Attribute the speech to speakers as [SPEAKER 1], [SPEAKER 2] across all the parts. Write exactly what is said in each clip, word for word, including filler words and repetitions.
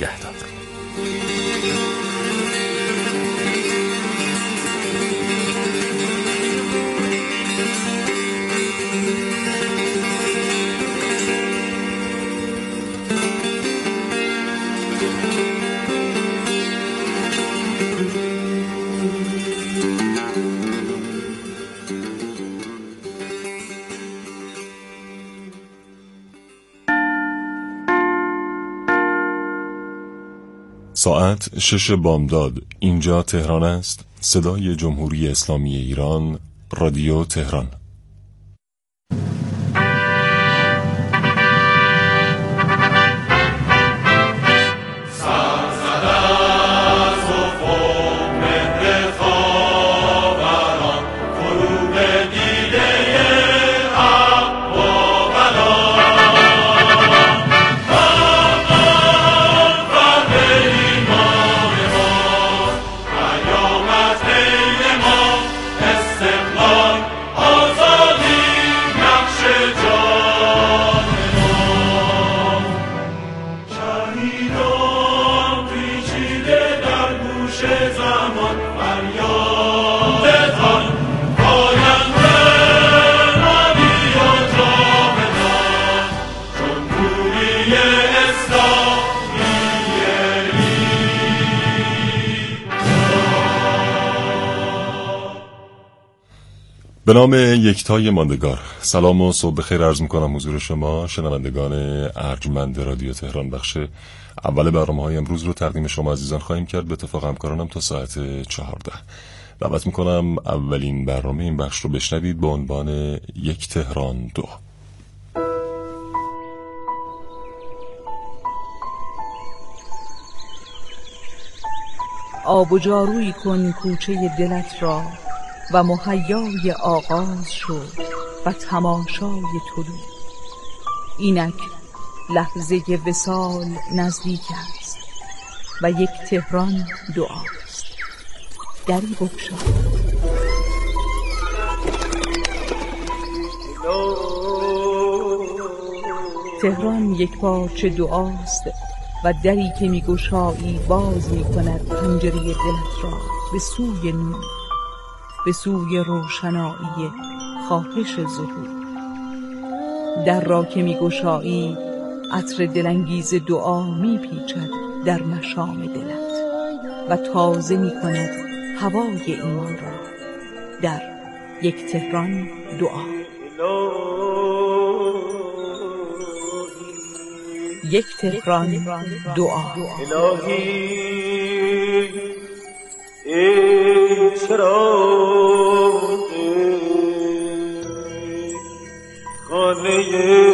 [SPEAKER 1] نگهدار. ساعت شش بامداد. اینجا تهران است. صدای جمهوری اسلامی ایران، رادیو تهران. به نام یکتای ماندگار، سلام و صبح بخیر عرض میکنم حضور شما شنوندگان ارجمند رادیو تهران. بخش اول برنامه‌های امروز رو تقدیم شما عزیزان خواهیم کرد به اتفاق همکارانم تا ساعت چهارده. دعوت میکنم اولین برنامه این بخش رو بشنوید با عنوان یک تهران دو.
[SPEAKER 2] آب و جارویی کن کوچه دلت را و مهیای آغاز شد و تماشای طلوع. اینک لحظه وصال نزدیک است و یک تهران دعاست. دری بگشا. تهران یک پارچه دعاست و دری که میگشایی باز میکند پنجره دلت را به سوی نور، به سوی روشنایی خواهش ظهور. در را که میگشایی عطر دلانگیز دعا میپیچد در مشام دلت و تازه میکند هوای ایمان را. در یک تهران دعا. یک تهران دعا.
[SPEAKER 3] الهی ای چراغ خانه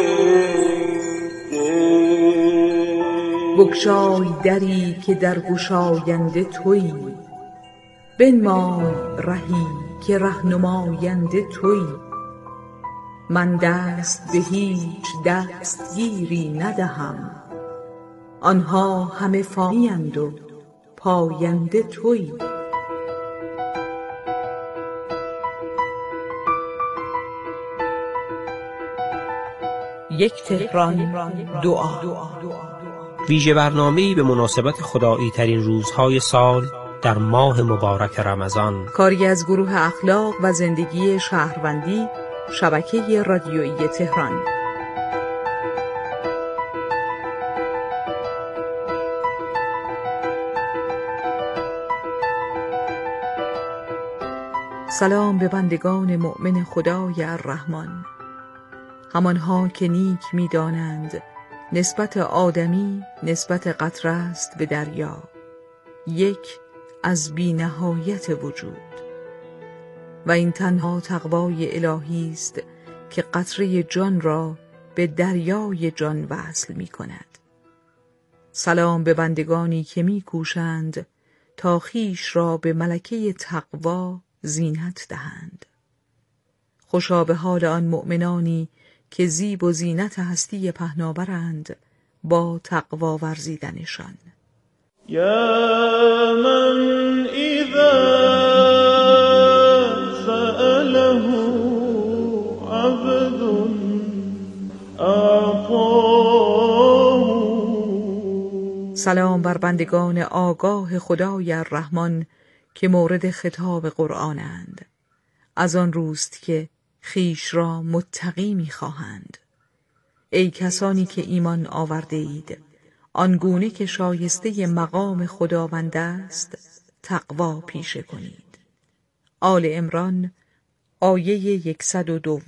[SPEAKER 2] بگشای دری که در گشاینده تویی، بنمای رهی که رهنماینده تویی. من دست به هیچ دستگیری ندهم، آنها همه فانی‌اند و پاینده تویی. یک تهران دعا.
[SPEAKER 4] ویژه برنامه‌ای به مناسبت خدایی ترین روزهای سال در ماه مبارک رمضان،
[SPEAKER 2] کاری از گروه اخلاق و زندگی شهروندی، شبکه رادیویی تهران. سلام به بندگان مؤمن خدای الرحمن، همانها که نیک می دانند نسبت آدمی نسبت قطره است به دریا، یک از بی نهایت وجود. و این تنها تقوای الهی است که قطره جان را به دریای جان وصل می کند. سلام به بندگانی که می کوشند تا خویش را به ملکه تقوا زینت دهند. خوشا به حال آن مؤمنانی که زیب و زینت هستی پهناورند با تقوا ورزیدنشان.
[SPEAKER 3] یا من اذا سأله عبد اعطاه.
[SPEAKER 2] سلام بر بندگان آگاه خدای الرحمن که مورد خطاب قرآنند. از آن روست که خیش را متقی می خواهند. ای کسانی که ایمان آورده اید، آنگونه که شایسته مقام خداوند است تقوا پیشه کنید. آل عمران آیه صد و دو.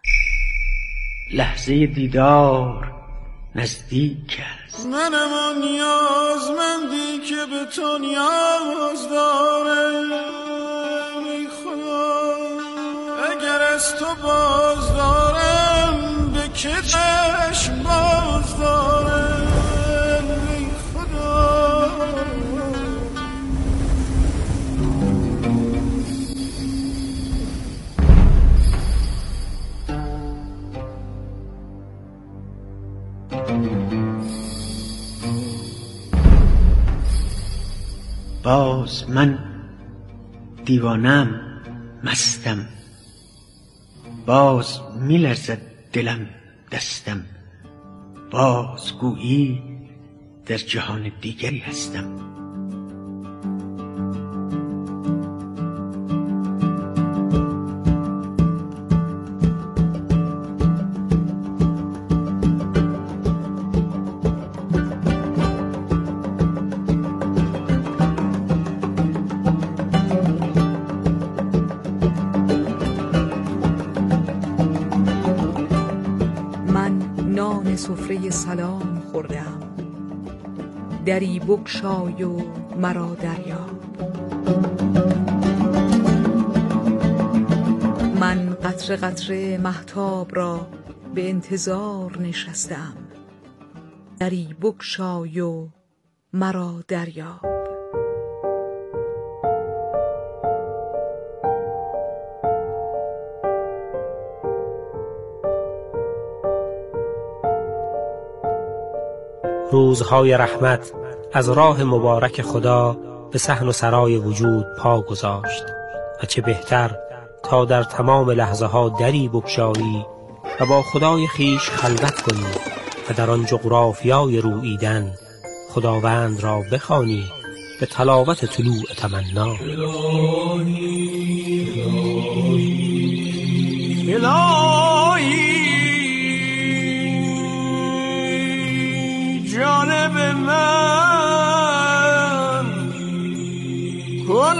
[SPEAKER 5] لحظه دیدار نزدیک است.
[SPEAKER 3] منم آن نیازمندی که به تو نیاز دارم. ای خدا اگر از تو باز دارم به که چشم باز دارم. ای خدا
[SPEAKER 5] باز من دیوانم، مستم، باز میلرزد دلم دستم، باز گویی در جهان دیگری هستم.
[SPEAKER 2] نان سفره سلام خوردم، دری بگشای و مرا دریاب. من قطره قطره مهتاب را به انتظار نشستم، دری بگشای و مرا دریاب.
[SPEAKER 4] روزهای رحمت از راه مبارک خدا به صحن و سرای وجود پا گذاشت و چه بهتر تا در تمام لحظه ها دری بگشایی و با خدای خیش خلوت کنی و در آن جغرافیای روییدن خداوند را بخوانی به تلاوت طلوع تمنا. الهی الهی الهی جانب من کن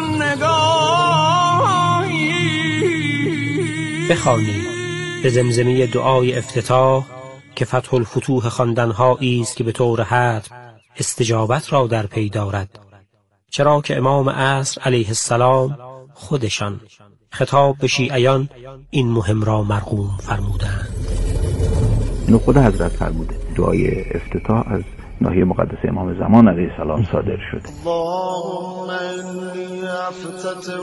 [SPEAKER 4] نگاهی. بخوانید به زمزمه دعای افتتاح که فتح الفتوح خواندن‌هایی است که به طور حتم استجابت را در پی دارد، چرا که امام عصر علیه السلام خودشان خطاب به شیعیان این مهم را مرقوم فرمودند.
[SPEAKER 6] اینو خود حضرت فرموده. دعای افتتاح از ناحیه مقدس امام زمان علیه السلام صادر شده.
[SPEAKER 3] اللهم انی افتتح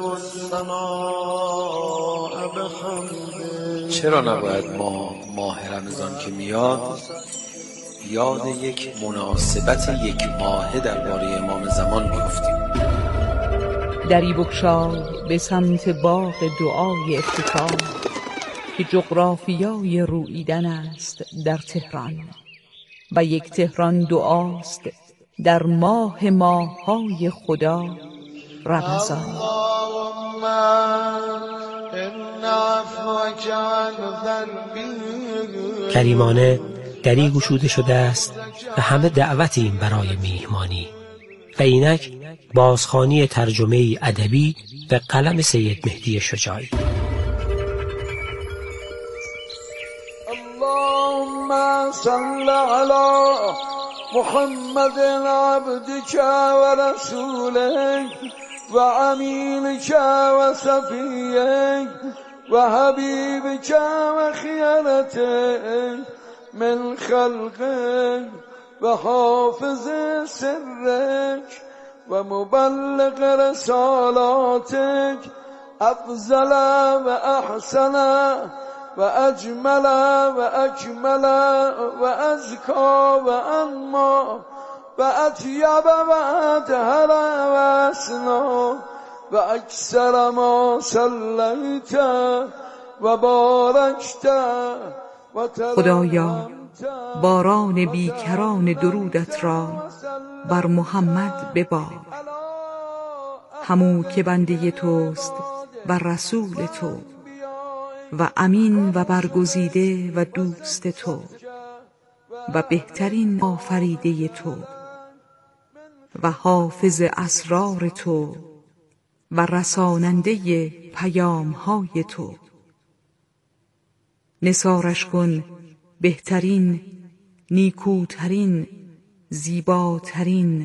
[SPEAKER 3] السماء بحمدک.
[SPEAKER 7] چرا نباید ما ماه رمضان که میاد یاد یک مناسبت یک ماهه درباره امام زمان بیفتیم؟
[SPEAKER 2] دری بگشای به سمت باغ دعای افتتاح که جغرافیای روییدن است در تهران و یک تهران دعاست در ماه ماه‌های خدا رمضان.
[SPEAKER 4] کریمانه دری گشوده شده است و همه دعوتیم برای میهمانی و اینک بازخوانی ترجمه ادبی به قلم سید مهدی شجاعی.
[SPEAKER 3] اللهم صل علی محمد عبدك ورسولك وأمينك وصفيك وحبيبك وخيرتك من خلقك وحافظ سرك ومبلغ رسالاتك أفضل وأحسن وأجمل وأكمل وأزكى وأنمى وأطيب وأطهر وأسنى وأكثر ما صليت وباركت.
[SPEAKER 2] خدایا باران بیکران درودت را بر محمد ببار. همو که بنده توست و رسول تو و امین و برگزیده و دوست تو و بهترین آفریده تو و حافظ اسرار تو و رساننده پیام‌های تو. نثارش کن بهترین، نیکوترین، زیباترین،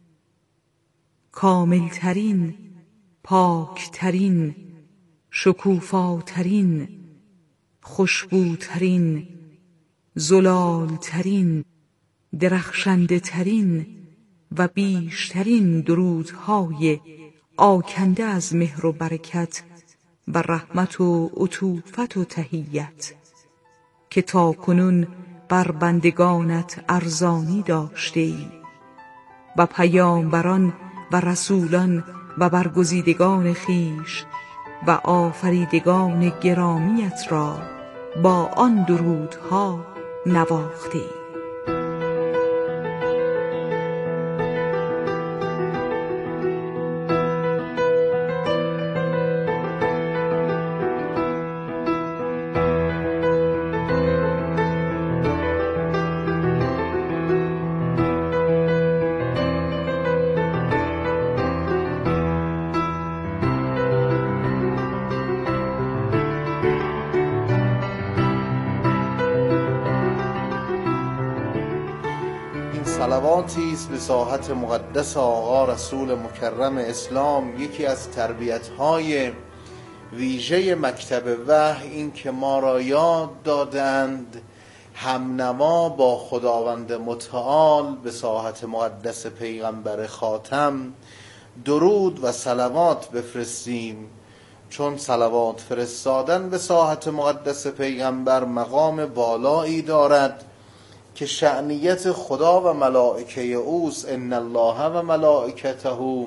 [SPEAKER 2] کاملترین، پاکترین، شکوفاترین، خوشبوترین، زلالترین، درخشنده ترین و بیشترین درودهای آکنده از مهر و برکت و رحمت و عطوفت و تحیت که تا کنون بر بندگانت ارزانی داشتی و پیامبران و رسولان و برگزیدگان خیش و آفریدگان گرامیت را با آن درودها نواختی.
[SPEAKER 8] صلواتی است به ساحت مقدس آقا رسول مکرم اسلام. یکی از تربیت‌های ویژه مکتب وحی این که ما را یاد دادند همنوا با خداوند متعال به ساحت مقدس پیغمبر خاتم درود و صلوات بفرستیم، چون صلوات فرستادن به ساحت مقدس پیغمبر مقام بالایی دارد که شأنیت خدا و ملائکه اوست. ان الله و ملائکته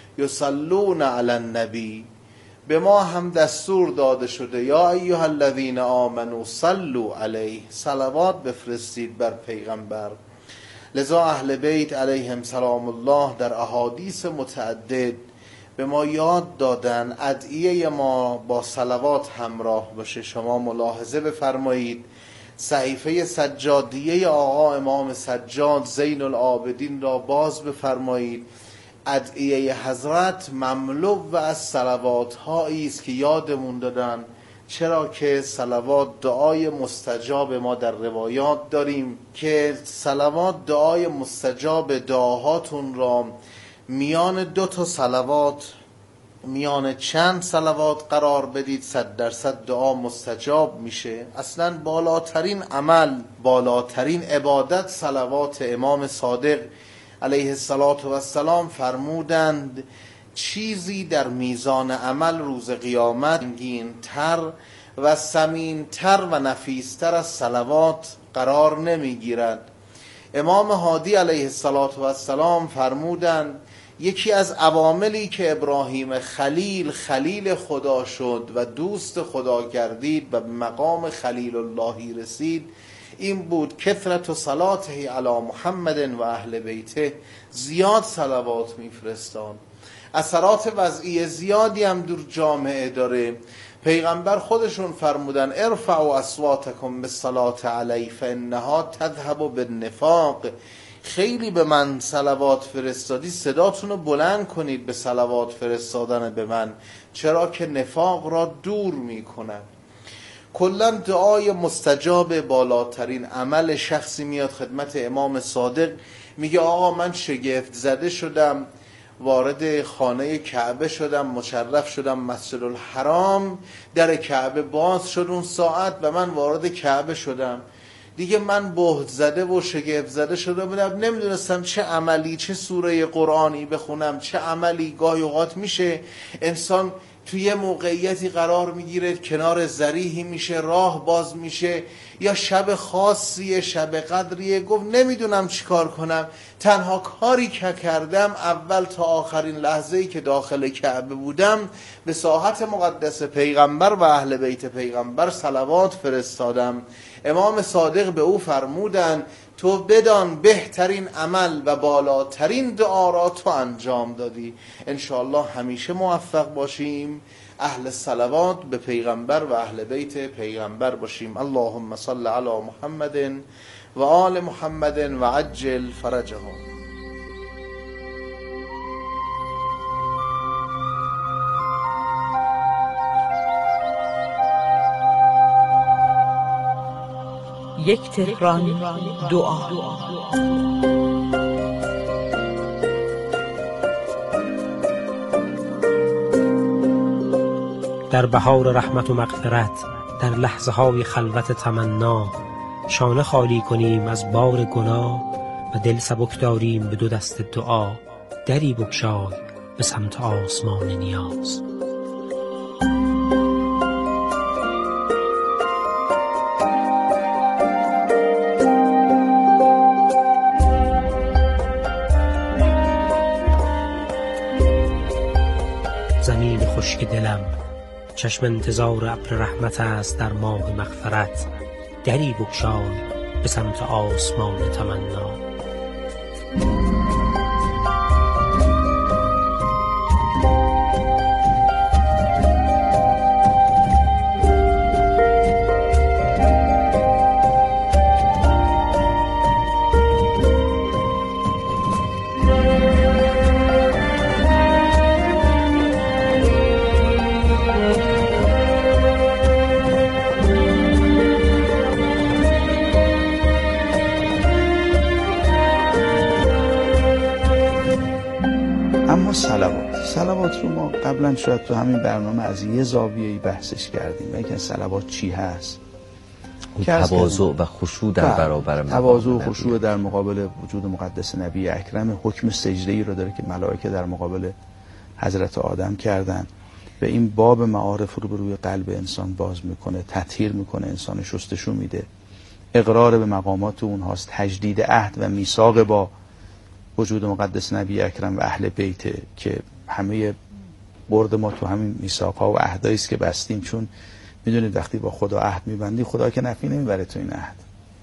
[SPEAKER 8] یصلون علی النبی. به ما هم دستور داده شده یا ایها الذین آمنوا صلوا علیه، صلوات بفرستید بر پیغمبر. لذا اهل بیت علیهم سلام الله در احادیث متعدد به ما یاد دادن ادعیه ما با صلوات همراه باشه. شما ملاحظه بفرمایید صحیفه سجادیه آقا امام سجاد زین العابدین را باز بفرمایید. ادعیه حضرت مملو و از صلوات هایی است که یادمون دادن، چرا که صلوات دعای مستجاب ما در روایات داریم که صلوات دعای مستجاب دعاهاتون را میان دو تا صلوات، میان چند صلوات قرار بدید، صد درصد دعا مستجاب میشه. اصلا بالاترین عمل، بالاترین عبادت صلوات. امام صادق علیه السلام فرمودند چیزی در میزان عمل روز قیامت رنگین تر و ثمین تر و نفیس تر از صلوات قرار نمیگیرد. امام هادی علیه السلام فرمودند یکی از عواملی که ابراهیم خلیل خلیل خدا شد و دوست خدا گردید و به مقام خلیل اللهی رسید این بود کثرت صلاته علی محمد و اهل بیته، زیاد صلوات میفرستان. اثرات وضعی زیادی هم در جامعه داره. پیغمبر خودشون فرمودن ارفعوا اصواتکم بالصلاة علی فانها تذهب بالنفاق. خیلی به من صلوات فرستادی، صداتون رو بلند کنید به صلوات فرستادن به من، چرا که نفاق را دور میکند. کلا دعای مستجاب بالاترین عمل. شخصی میاد خدمت امام صادق میگه آقا من شگفت زده شدم، وارد خانه کعبه شدم، مشرف شدم مسجد الحرام، در کعبه باز شد اون ساعت و من وارد کعبه شدم، دیگه من بهت زده و شگفت زده شده بودم، نمیدونستم چه عملی چه سوره قرآنی بخونم، چه عملی. گاهی اوقات میشه انسان توی موقعیتی قرار میگیره کنار ذریحی میشه، راه باز میشه، یا شب خاصیه، شب قدریه، گفت نمیدونم چیکار کنم، تنها کاری که کردم اول تا آخرین لحظه‌ای که داخل کعبه بودم به ساحت مقدس پیغمبر و اهل بیت پیغمبر صلوات فرستادم. امام صادق به او فرمودن تو بدان بهترین عمل و بالاترین دعا را تو انجام دادی. انشاءالله همیشه موفق باشیم، اهل صلوات به پیغمبر و اهل بیت پیغمبر باشیم. اللهم صل علی محمد و آل محمد و عجل فرجهم.
[SPEAKER 2] یک تهران دعا.
[SPEAKER 4] در بهار رحمت و مغفرت، در لحظه های خلوت تمنا، شانه خالی کنیم از بار گناه و دل سبک داریم به دو دست دعا. دری بگشای به سمت آسمان نیاز. زمین خشک دلم چشم انتظار ابر رحمت است در ماه مغفرت. دری بگشای به سمت آسمان تمنا.
[SPEAKER 6] صلوات صلوات رو ما قبلا شاید تو همین برنامه از یه زاویه‌ای بحثش کردیم. اینکه صلوات چی هست،
[SPEAKER 9] تواضع و خشوع در برابر
[SPEAKER 6] تواضع و خشوع در مقابل وجود مقدس نبی اکرم. حکم سجده‌ای رو داره که ملائکه در مقابل حضرت آدم کردن و این باب معارف رو به روی قلب انسان باز میکنه، تطهیر میکنه، انسان شستشو میده. اقرار به مقامات اونهاست، تجدید عهد و میثاق با وجود مقدس نبی اکرم و اهل بیت که همه برد ما تو همین میثاق‌ها و عهدایی است که بستیم. چون میدونید وقتی با خدا عهد میبندی، خدا که نفی نمیبره تو این عهد.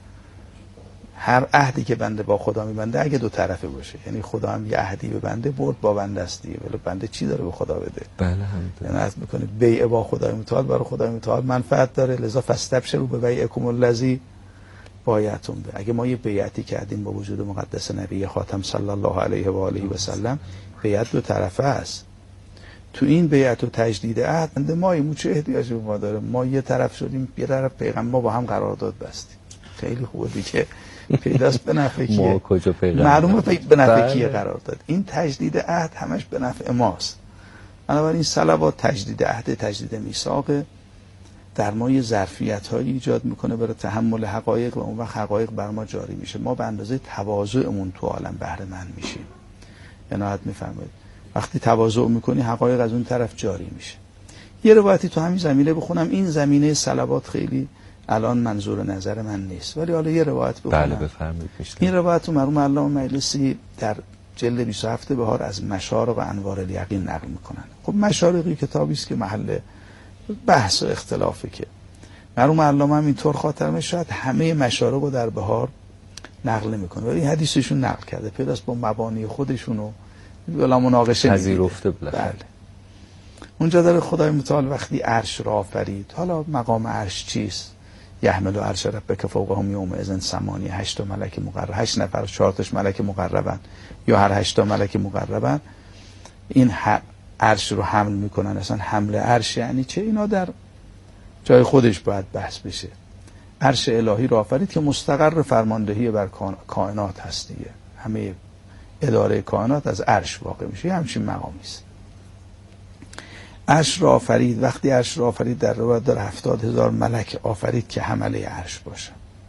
[SPEAKER 6] هر عهدی که بنده با خدا میبنده اگه دو طرفه باشه، یعنی خدا هم یه عهدی به بنده برد با بنده است دیگه، ولی بنده چی داره به خدا بده؟
[SPEAKER 9] بله همینطور.
[SPEAKER 6] یعنی عرض میکنه بیع با خدای متعال برای خدای متعال منفعت داره، لذا فاستبشروا ببیعکم الذی بایعتم به. اگه ما یه بیعتی کردیم با وجود مقدس نبی خاتم صلی الله علیه و آله و سلم، بیعت دو طرفه است. تو این بیعت و تجدید عهد ما این چه احتیاجی ما داره؟ ما یه طرف شدیم، یه طرف پیغمبر با هم قرارداد بستیم. خیلی خوبه دیگه، پیداست به نفع کیه؟
[SPEAKER 9] ما کجا پیغمبر؟
[SPEAKER 6] معلومه به نفع کیه قرارداد. این تجدید عهد همش به نفع ماست. بنابراین صلوات تجدید عهد، تجدید میثاق، در ما یه ظرفیت‌هایی ایجاد میکنه برای تحمل حقایق و اون وقت حقایق بر ما جاری میشه. ما به اندازه تواضعمون تو عالم بهره مند میشیم. عنایت میفرمایید وقتی تواضع میکنی حقایق از اون طرف جاری میشه. یه روایتی تو همین زمینه بخونم. این زمینه صلوات خیلی الان منظور نظر من نیست، ولی حالا یه روایت بخونم.
[SPEAKER 9] بله بفرمایید.
[SPEAKER 6] این روایت رو مرحوم علامه مجلسی در جلد بیست و هفت بهار از مشارق و انوار الیقین نقل میکنن. خب مشارقی کتابی است که محل بحث و اختلافه، که مرحوم علامه هم اینطور خاطرمه شاید همه مشارق رو در بهار نقل میکنه، ولی حدیثشون نقل کرده، پیداست با مبانی خودشون و بلا مناقشه
[SPEAKER 9] پذیرفته. بله.
[SPEAKER 6] اونجا داره خدای متعال وقتی عرش را آفرید، حالا مقام عرش چیست؟ یحمل عرش ربک فوقهم یومئذ ثمانیه، هشت ملک مقرب، هشت نفر، چهار تاش ملک مقربن یا هر هشت ملک مقربن این عرش رو حمل میکنن. اصلا حمل عرش یعنی چه؟ اینا در جای خودش باید بحث بشه. عرش الهی رو آفرید که مستقر فرماندهی بر کائنات هست دیگه، همه اداره کائنات از عرش واقع میشه، همچین مقامی است. عرش رو آفرید، وقتی عرش رو آفرید در روایت داره هفتاد هزار ملک آفرید که حمله عرش باشن.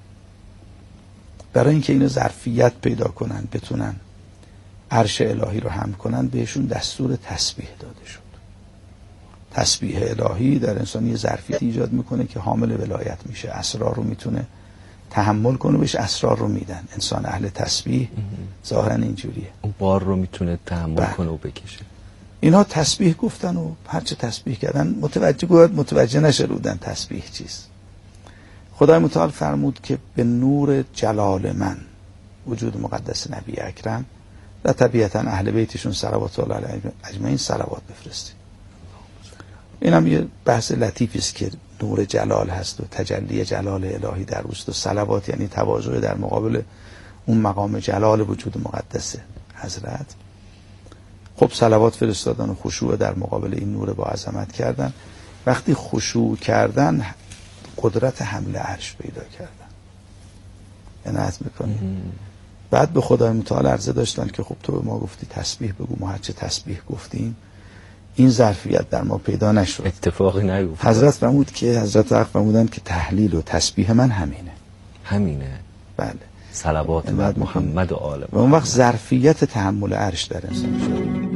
[SPEAKER 6] برای اینکه اینو ظرفیت پیدا کنن، بتونن عرش الهی رو حمل کنن، بهشون دستور تسبیح داده شد. تسبیح الهی در انسان یه ظرفیت ایجاد میکنه که حامل ولایت میشه، اسرار رو میتونه تحمل کنه، بهش اسرار رو میدن. انسان اهل تسبیح ظاهرا اینجوریه،
[SPEAKER 9] اون بار رو میتونه تحمل بله. کنه و بکشه.
[SPEAKER 6] اینا تسبیح گفتن و هرچه تسبیح کردن متوجه گوید متوجه نشدن تسبیح چیست. خدای متعال فرمود که به نور جلال من، وجود مقدس نبی اکرم و طبیعتا اهل بیتشون صلوات الله علیهم اجمعین صلوات بفرستید. این هم یه بحث لطیفی است که نور جلال هست و تجلی جلال الهی در اوست و صلوات یعنی تواضع در مقابل اون مقام جلال وجود مقدس حضرت. خب صلوات فرستادن و خشوع در مقابل این نور با عظمت کردن. وقتی خشوع کردن قدرت حمل عرش پیدا کردن. عنایت میکنی. بعد به خدای متعال عرضه داشتن که خب تو به ما گفتی تسبیح بگو، ما هرچه تسبیح گفتیم این ظرفیت در ما پیدا نشد،
[SPEAKER 9] اتفاقی نیفتاد.
[SPEAKER 6] حضرت فرمود که حضرت حق فرمودن که تحلیل و تسبیح من همینه
[SPEAKER 9] همینه
[SPEAKER 6] بله،
[SPEAKER 9] صلوات بر محمد و آل
[SPEAKER 6] و اون وقت ظرفیت تحمل عرش در انسان شد.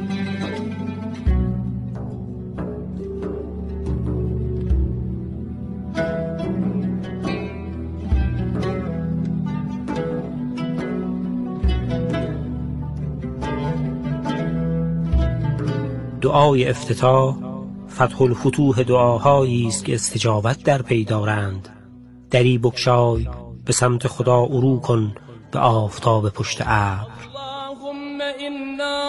[SPEAKER 4] دعای افتتاح فتح الفتوح دعاهایی است که استجابت در پی دارند. دری بگشای به سمت خدا عرو کن به آفتاب پشت ابر.
[SPEAKER 3] اللهم انا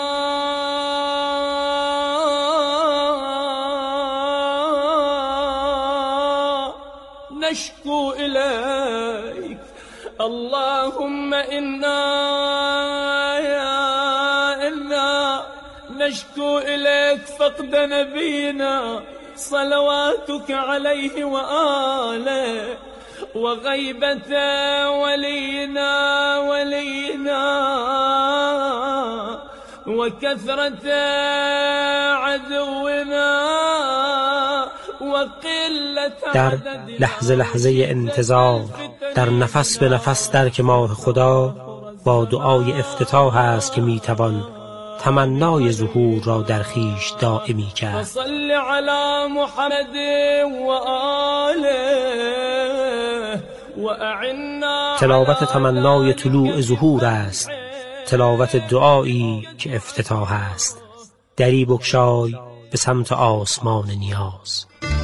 [SPEAKER 3] نشكو الیک، اللهم انا نشكو إليك فقد نبينا صلواتك عليه وآله، وغيبة ولينا ولينا، وكثرة عدونا وقلة
[SPEAKER 4] در لحظه لحظه انتظار، در نفس به نفس درک ماه خدا با دعای افتتاح است که میتوان تمنای ظهور را در خویش دائمی کرد.
[SPEAKER 3] صل علی محمد و آله و اعنا.
[SPEAKER 4] تلاوت تمنای طلوع ظهور است، تلاوت دعایی که افتتاح است. دری بگشای به سمت آسمان نیاز.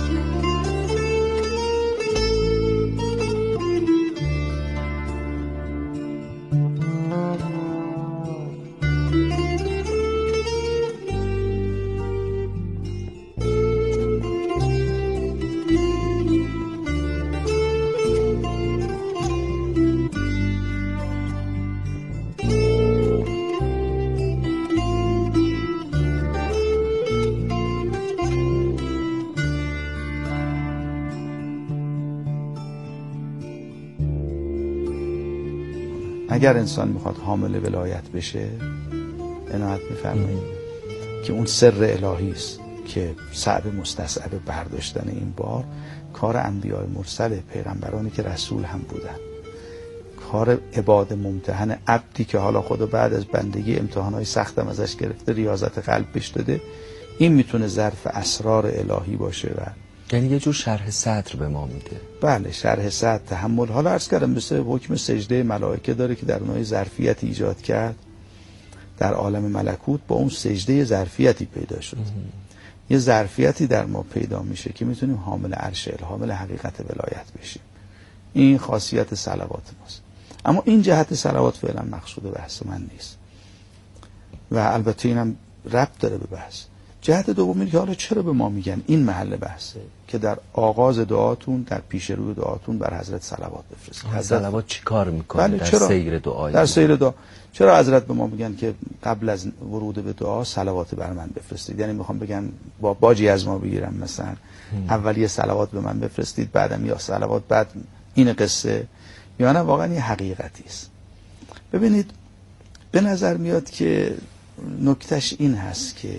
[SPEAKER 6] اگر انسان میخواد حامل ولایت بشه، عنایت میفرمایید که اون سر الهی است که صعب مستصعب برداشتن این بار کار انبیاء مرسل، پیغمبرانی که رسول هم بودن، کار عباد ممتحن، عبدی که حالا خدا بعد از بندگی امتحانهای سختم ازش گرفته، ریاضت قلب بهش داده. این میتونه ظرف اسرار الهی باشه و
[SPEAKER 9] یعنی یه جور شرح صدر به ما میده.
[SPEAKER 6] بله، شرح صدر، تحمل. حالا عرض کردم مثل حکم سجده ملائکه داره که در اونهای ظرفیت ایجاد کرد در عالم ملکوت، با اون سجده ظرفیتی پیدا شد. یه ظرفیتی در ما پیدا میشه که میتونیم حامل عرش، حامل حقیقت ولایت بشیم. این خاصیت صلوات ماست. اما این جهت صلوات فعلا مقصود بحث من نیست و البته اینم ربط داره به بحث. جهت دوم اینه که حالا چرا به ما میگن این محل بحثه که در آغاز دعاتون، در پیش روی دعاتون بر حضرت صلوات بفرستید.
[SPEAKER 9] صلوات چی کار میکنه
[SPEAKER 6] بله،
[SPEAKER 9] در
[SPEAKER 6] چرا؟
[SPEAKER 9] سیر دعای
[SPEAKER 6] در سیر دعا چرا حضرت به ما میگن که قبل از ورود به دعا صلوات بر من بفرستید؟ یعنی میخوام بگن با باجی از ما بگیرم، مثلا هم. اول یه صلوات به من بفرستید، بعدم یا صلوات، بعد این قصه، یا نه واقعا یه حقیقتی است. ببینید به نظر میاد که نکتهش این هست که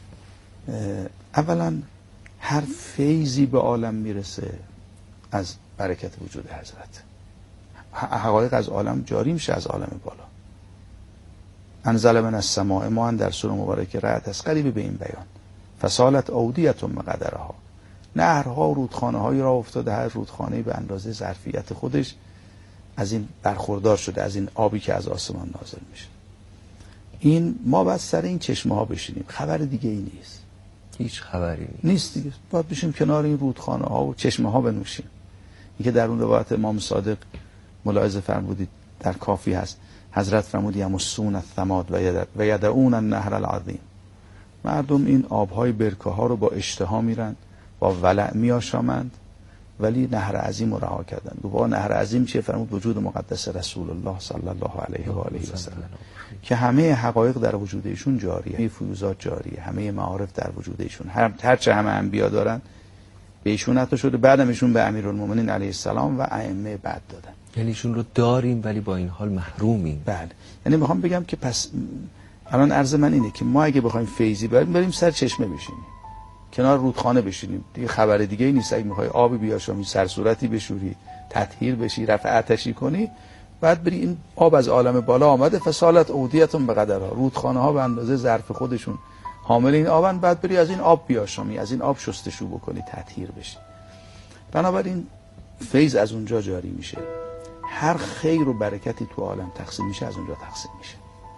[SPEAKER 6] اولا هر فیضی به عالم میرسه از برکت وجود حضرت. حقایق از عالم جاری میشه از عالم بالا. انزل من السماء ماء در سوره مبارکه رعد از قریب به این بیان فسالت اودیتون بقدرها. نهرها و رودخانه هایی را افتاده، هر رودخانه به اندازه ظرفیت خودش از این برخوردار شده، از این آبی که از آسمان نازل میشه. این ما باید سر این چشمه ها بشینیم، خبر دیگه ای نیست،
[SPEAKER 9] هیچ خبری
[SPEAKER 6] نیست دیگه. باید بشیم کنار این رودخانه ها و چشمه ها بنوشیم. این که در اون روایت امام صادق ملاحظه فرمودید در کافی هست، حضرت فرمود یمسون الثماد و یدعون النهر العظیم. مردم این آبهای برکه ها رو با اشتها میرن، با ولع میآشامند، ولی نهر عظیم رو رها کردند. و با نهر عظیم چیه؟ فرمود وجود مقدس رسول الله صلی الله علیه و آله و سلم که همه حقایق در وجود ایشون جاریه، همه فیوزات جاریه، همه معارف در وجود ایشون، هر هرچه همه انبیا دارن به ایشون عطا شده، بعدم ایشون به امیرالمومنین علیه السلام و ائمه بعد دادن.
[SPEAKER 9] یعنی ایشون رو داریم ولی با این حال محرومیم.
[SPEAKER 6] بله، یعنی میخوام بگم که پس الان عرض من اینه که ما اگه بخوایم فیضی بریم بریم سر چشمه بشینیم، کنار رودخانه بشینیم، دیگه خبر دیگه ای نیست. اگه میخوای آب بیاشامی، سرصورتی بشوری، تطهیر بشی، رفع آتشی کنی، بعد بری این آب از عالم بالا آمده، فسالت اودیتون به قدرها، رودخانه ها به اندازه ظرف خودشون حامل این آبن، بعد بری از این آب بیاشامی، از این آب شستشو بکنی، تطهیر بشی. بنابراین فیض از اونجا جاری میشه، هر خیر و برکتی تو عالم تقسیم میشه از اونجا تقسیم میشه.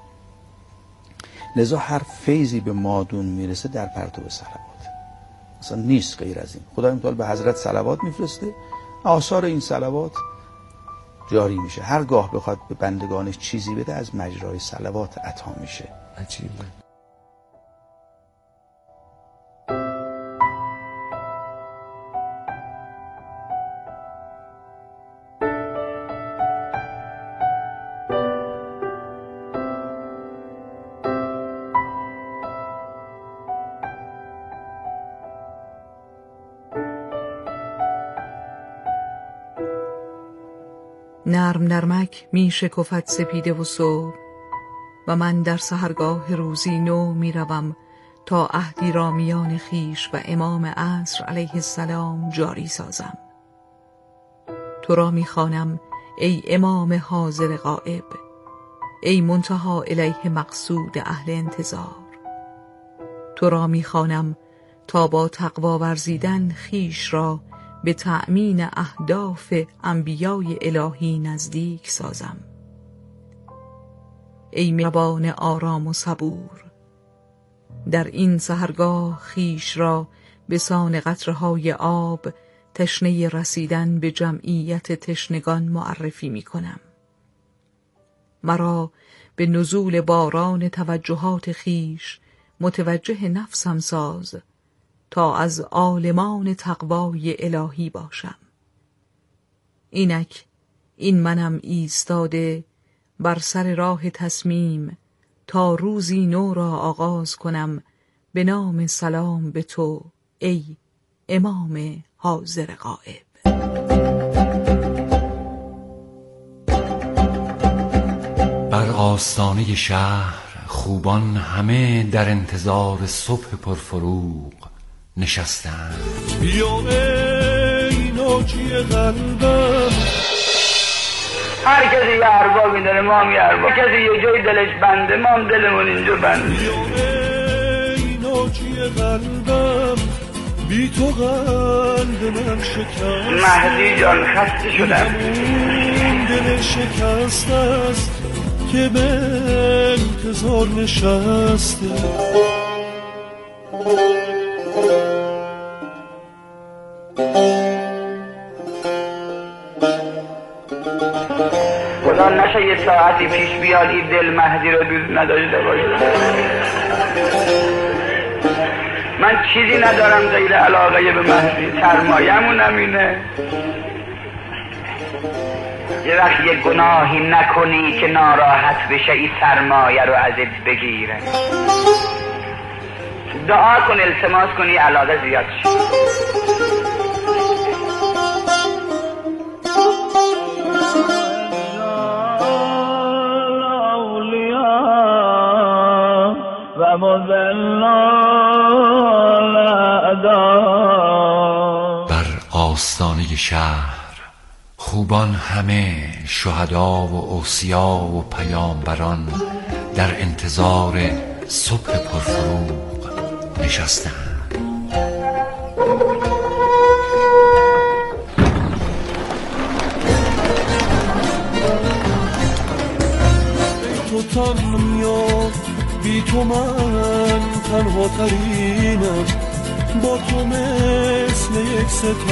[SPEAKER 6] لذا هر فیضی به مادون میرسه در پرتو صلوات، اصلا نیست غیر از این. خدای متعال به حضرت صلوات میفرسته، آثار این صلوات جاری میشه. هرگاه بخواد به بندگانش چیزی بده از مجرای صلوات عطا میشه.
[SPEAKER 9] عجیبه.
[SPEAKER 2] نرم نرمک می شکفت سپیده و صبح و من در سحرگاه روزی نو می روم تا عهدی را میان خیش و امام عصر علیه السلام جاری سازم. تو را می خوانم ای امام حاضر غائب، ای منتهی الیه مقصود اهل انتظار. تو را می خوانم تا با تقوا ورزیدن خیش را به تأمین اهداف انبیای الهی نزدیک سازم. ای مهربان آرام و صبور، در این سحرگاه خیش را به سان قطره‌های آب تشنه رسیدن به جمعیت تشنگان معرفی می کنم. مرا به نزول باران توجهات خیش متوجه نفسم ساز تا از عالمان تقوای الهی باشم. اینک این منم ایستاده بر سر راه تصمیم تا روزی نو را آغاز کنم به نام سلام به تو ای امام حاضر غائب.
[SPEAKER 10] بر آستانه شهر خوبان همه در انتظار صبح پرفروغ نشستند.
[SPEAKER 11] بیا ای ناجی قلبم،
[SPEAKER 12] هر کسی یه اربابی داره، ما هم یه ارباب، کسی یه جای دلش بنده، ما هم دلمون اینجا بنده.
[SPEAKER 11] بیا ای ناجی قلبم، بی تو قلب من شکست.
[SPEAKER 12] مهدی جان خسته شدم،
[SPEAKER 11] دل شکست است که به انتظار نشسته.
[SPEAKER 12] خدا نشه یه ساعتی پیش بیاد این دل مهدی رو دوست نداشته باشه. من چیزی ندارم غیر علاقه به مهدی، سرمایه‌مون همینه. یه وقت یه گناهی نکنی که ناراحت بشه این سرمایه رو ازت بگیره. دعا کن، التماس کنی علاقه زیاد شه.
[SPEAKER 3] و
[SPEAKER 10] بر آستانه شهر خوبان همه، شهدا و اوصیا و پیامبران در انتظار صبح پرفروغ نشستند.
[SPEAKER 11] تن میاد، بی تو من تنها ترینم، با تو مثل یک ستاره